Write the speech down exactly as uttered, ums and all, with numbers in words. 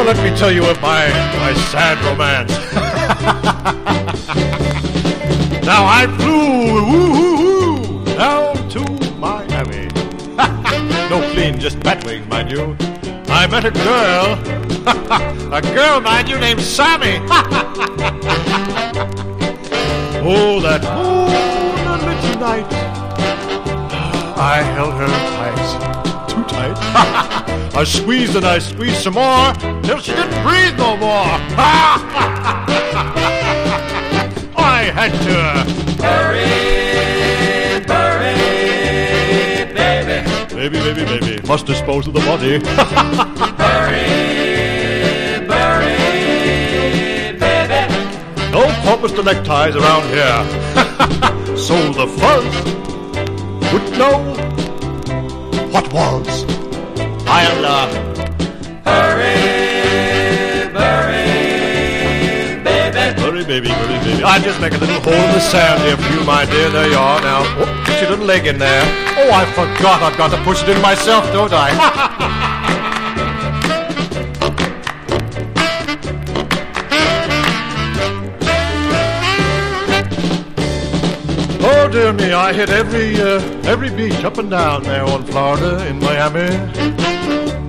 let me tell you of my, my sad romance. Now I flew woo-hoo-hoo, down to Miami. No plane, just bat wings, mind you. I met a girl, a girl, mind you, named Sammy. Oh, that moonlit night, I held her tight, too tight. I squeezed and I squeezed some more, till she didn't breathe no more. I had to hurry, hurry, baby. Baby, baby, baby, must dispose of the body. Hurry, hurry, baby. No purpose to neckties around here. So the fuzz would know what was. I'll uh, hurry, hurry, baby. Hurry, baby, hurry, baby. I just make a little hole in the sand here for you, my dear. There you are now. Oh, get your little leg in there. Oh, I forgot. I've got to push it in myself, don't I? Oh, dear me, I hit every, uh, every beach up and down there on Florida in Miami.